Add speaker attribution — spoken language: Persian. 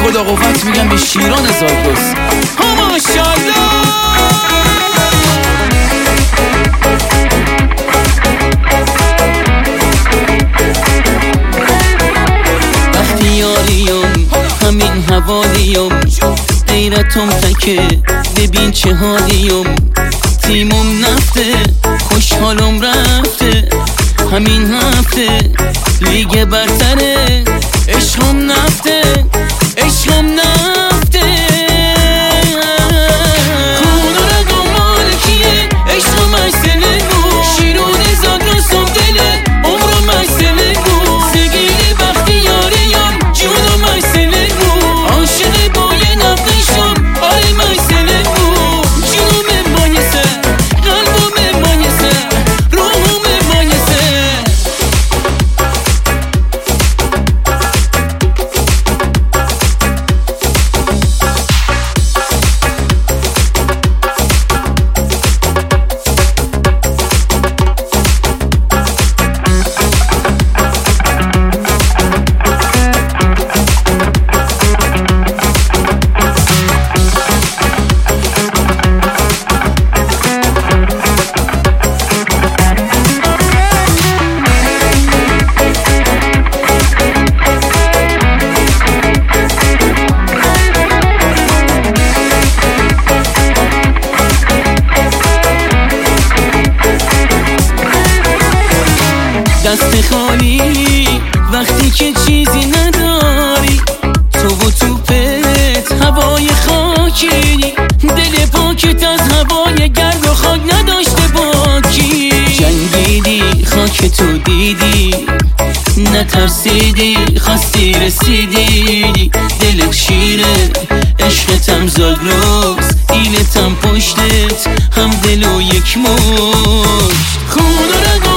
Speaker 1: خدا قوت میگم به شیران زاگرس. ماشاءالله. وقتی یاریم همین حوالیم، غیرتم تکه ببین چه حالیم. تیمم نفته خوشحالم رفته، همین هفته لیگ برتره. عشقم نفته عشقم نفته، خدا رگم مالکیه. عشقم اشتله بود، شیرون زاگرسم دله عمرم اشتله بود. سگیل وقتی یاریم جونم اشتله بود، عاشق با یه نفقشم آرم اشتله بود. جونم مایسه قلبم مایسه روحم مایسه. دست خالی وقتی که چیزی نداری، تو و توپت هوای خاکی، دل پاکت از هوای گرد و خاک نداشته باکی. جنگیدی خاک تو دیدی، نترسیدی خواستی رسیدی. دلت شیره عشقتم زاگرس، ایلتم پشتت هم دل و یک مشت. خدا